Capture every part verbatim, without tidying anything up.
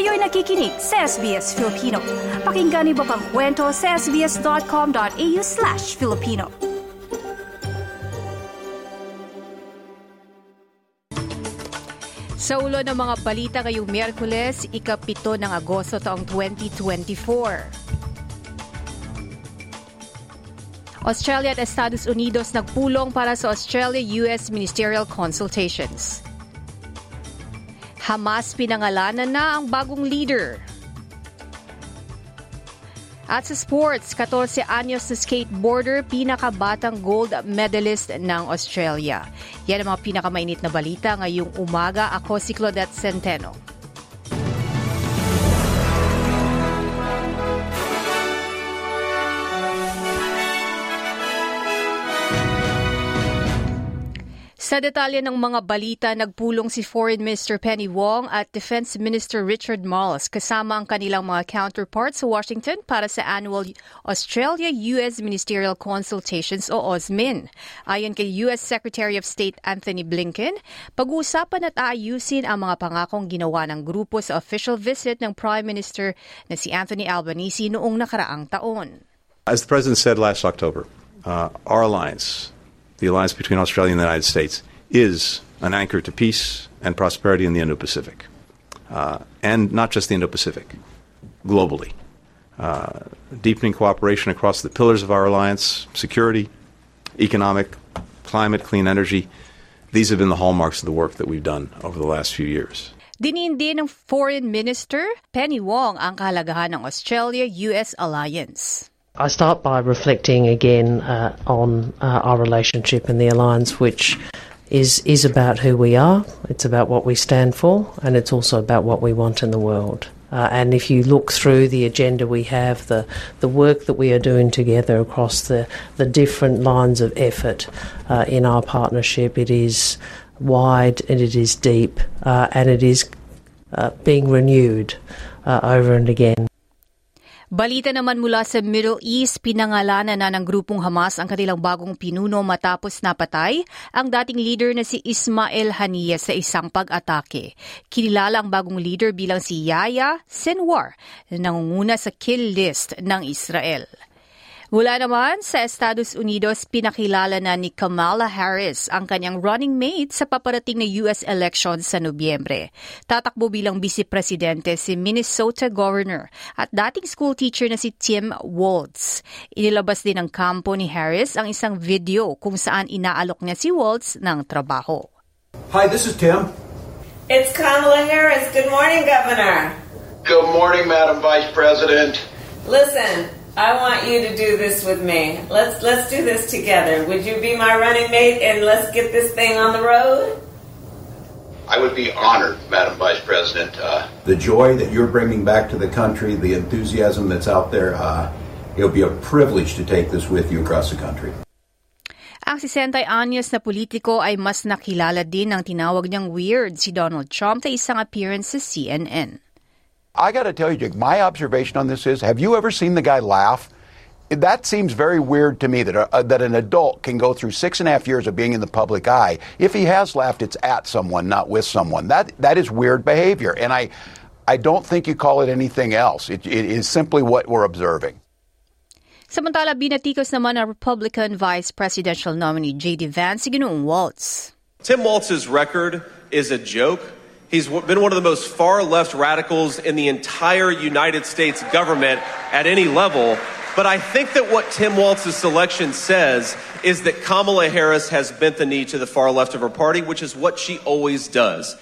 Kayo'y nakikinig sa S B S Filipino. Pakinggan niyo pa ang kwento sa sbs.com.au slash Filipino. Sa ulo ng mga balita ngayong Miyerkules, ikapito ng Agosto taong twenty twenty-four. Australia at Estados Unidos nagpulong para sa Australia-U S ministerial consultations. Hamas pinangalanan na ang bagong leader. At sa sports, fourteen anyos na skateboarder, pinakabatang gold medalist ng Australia. Yan ang mga pinakamainit na balita ngayong umaga. Ako si Claudette Centeno. Sa detalye ng mga balita, nagpulong si Foreign Minister Penny Wong at Defense Minister Richard Marles kasama ang kanilang mga counterparts sa Washington para sa annual Australia-U S Ministerial Consultations o OSMIN. Ayon kay U S Secretary of State Anthony Blinken, pag-uusapan at aayusin ang mga pangakong ginawa ng grupo sa official visit ng Prime Minister na si Anthony Albanese noong nakaraang taon. As the President said last October, uh, our alliance, the alliance between Australia and the United States, is an anchor to peace and prosperity in the Indo-Pacific. Uh, and not just the Indo-Pacific, globally. Uh, deepening cooperation across the pillars of our alliance, security, economic, climate, clean energy. These have been the hallmarks of the work that we've done over the last few years. Diniin din ng Foreign Minister Penny Wong ang kahalagahan ng Australia-U S alliance. I start by reflecting again uh, on uh, our relationship and the alliance, which is is about who we are, it's about what we stand for, and it's also about what we want in the world. Uh, and if you look through the agenda we have, the, the work that we are doing together across the, the different lines of effort uh, in our partnership, it is wide and it is deep uh, and it is uh, being renewed uh, over and again. Balita naman mula sa Middle East, pinangalanan na ng grupong Hamas ang kanilang bagong pinuno matapos napatay ang dating leader na si Ismail Haniyeh sa isang pag-atake. Kinilala ang bagong leader bilang si Yahya Sinwar na nangunguna sa kill list ng Israel. Mula naman sa Estados Unidos, pinakilala na ni Kamala Harris ang kanyang running mate sa paparating na U S election sa Nobyembre. Tatakbo bilang vice-presidente si Minnesota Governor at dating school teacher na si Tim Walz. Inilabas din ng kampo ni Harris ang isang video kung saan inaalok niya si Walz ng trabaho. Hi, this is Tim. It's Kamala Harris. Good morning, Governor. Good morning, Madam Vice President. Listen, I want you to do this with me. Let's let's do this together. Would you be my running mate and let's get this thing on the road? I would be honored, Madam Vice President. Uh, the joy that you're bringing back to the country, the enthusiasm that's out there, uh, it'll be a privilege to take this with you across the country. Ang sesenta anyos na politiko ay mas nakilala din ng tinawag niyang weird si Donald Trump sa isang appearance sa C N N. I got to tell you, Jake, my observation on this is, have you ever seen the guy laugh? That seems very weird to me that a, that an adult can go through six and a half years of being in the public eye. If he has laughed, it's at someone, not with someone. That that is weird behavior, and I I don't think you call it anything else. It, it is simply what we're observing. Samantala, binatikos naman ang Republican Vice Presidential nominee J D Vance si Ginoong Walz. Tim Walz's record is a joke. He's been one of the most far-left radicals in the entire United States government at any level. But I think that what Tim Walz's selection says is that Kamala Harris has bent the knee to the far left of her party, which is what she always does.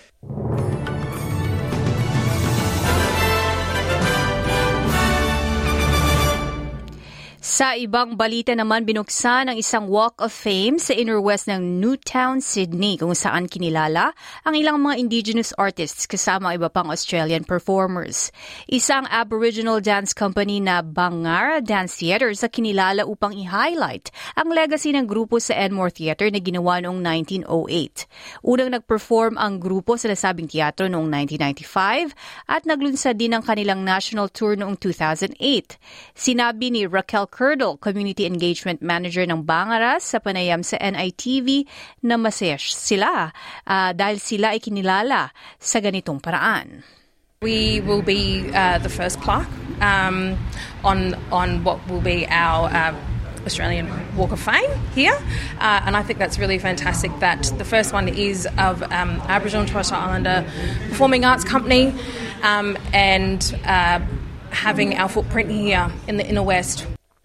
Sa ibang balita naman, binuksan ang isang Walk of Fame sa inner west ng Newtown, Sydney, kung saan kinilala ang ilang mga indigenous artists kasama iba pang Australian performers. Isang Aboriginal dance company na Bangara Dance Theatre sa kinilala upang i-highlight ang legacy ng grupo sa Enmore Theatre na ginawa noong nineteen oh eight. Unang nag-perform ang grupo sa nasabing teatro noong nineteen ninety-five at naglunsad din ang kanilang national tour noong two thousand eight. Sinabi ni Raquel Curdle, Community Engagement Manager ng Bangara sa panayam sa N I T V na masaya sila uh, dahil sila ay kinilala sa ganitong paraan. We will be uh, the first plaque um, on on what will be our uh, Australian Walk of Fame here, uh, and I think that's really fantastic that the first one is of um, Aboriginal and Torres Strait Islander Performing Arts Company, um, and uh, having our footprint here in the inner west.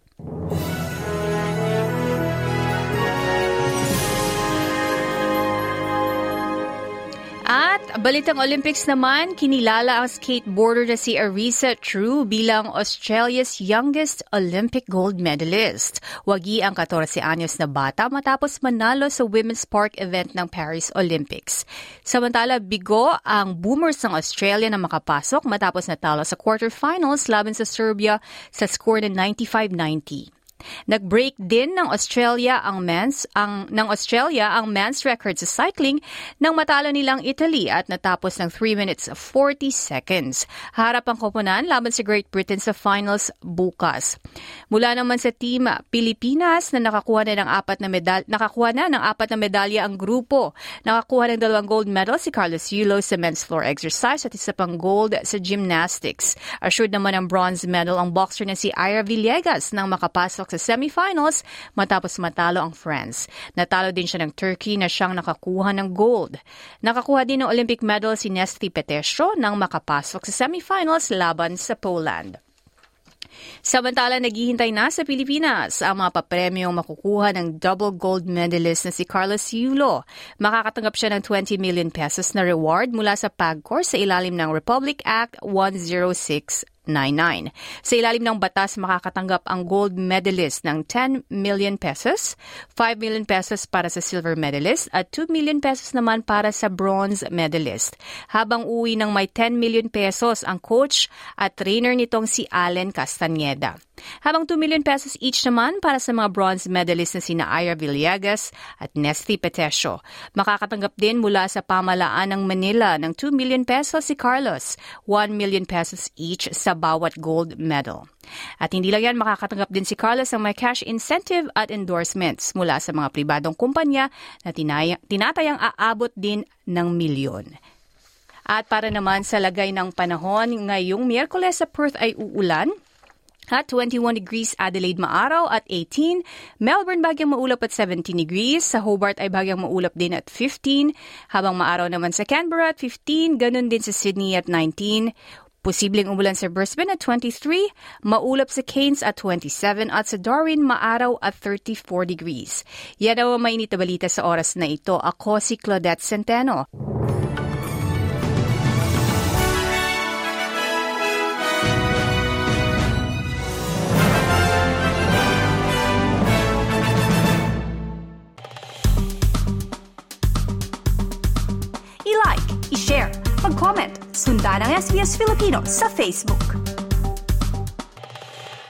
At balitang Olympics naman, kinilala ang skateboarder na si Arisa True bilang Australia's youngest Olympic gold medalist. Wagi ang fourteen anyos na bata matapos manalo sa women's park event ng Paris Olympics. Samantala, bigo ang Boomers ng Australia na makapasok matapos natalo sa quarterfinals laban sa Serbia sa score na ninety-five ninety. Nag-break din ng Australia ang men's ang ng Australia ang men's record sa cycling nang matalo nilang Italy at natapos ng three minutes forty seconds. Harap ang koponan laban sa Great Britain sa finals bukas. Mula naman sa team Pilipinas na nakakuha na ng apat na medal nakakuha na ng apat na medalya ang grupo. Nakakuha ng dalawang gold medal si Carlos Yulo sa men's floor exercise at isa pang gold sa gymnastics. Assured naman ang bronze medal ang boxer na si Ira Villegas nang makapasok sa semifinals matapos matalo ang France. Natalo din siya ng Turkey na siyang nakakuha ng gold. Nakakuha din ng Olympic medal si Nesty Petestro nang makapasok sa semifinals laban sa Poland. Samantala, naghihintay na sa Pilipinas ang mga papremyong makukuha ng double gold medalist na si Carlos Yulo. Makakatanggap siya ng twenty million pesos na reward mula sa PAGCOR sa ilalim ng Republic Act one oh six ninety-nine. Sa ilalim ng batas, makakatanggap ang gold medalist ng ten million pesos, five million pesos para sa silver medalist at two million pesos naman para sa bronze medalist. Habang uwi ng may ten million pesos ang coach at trainer nitong si Allen Castañeda. Habang two million pesos each naman para sa mga bronze medalist na sina Ira Villegas at Nesty Petesio. Makakatanggap din mula sa pamalaan ng Manila ng two million pesos si Carlos, one million pesos each sa bawat gold medal. At hindi lang yan, makakatanggap din si Carlos ng may cash incentive at endorsements mula sa mga pribadong kumpanya na tinaya, tinatayang aabot din ng milyon. At para naman sa lagay ng panahon, ngayong Miyerkules sa Perth ay uulan. At twenty-one degrees, Adelaide maaraw at eighteen. Melbourne bagyang maulap at seventeen degrees. Sa Hobart ay bagyang maulap din at fifteen. Habang maaraw naman sa Canberra at fifteen. Ganun din sa Sydney at nineteen. Posibleng umulan sa Brisbane at twenty-three. Maulap sa Cairns at twenty-seven. At sa Darwin maaraw at thirty-four degrees. Yan ang mainit na balita sa oras na ito. Ako si Claudette Centeno. I-like, i-share, mag-comment, sundan ang S B S Filipino sa Facebook.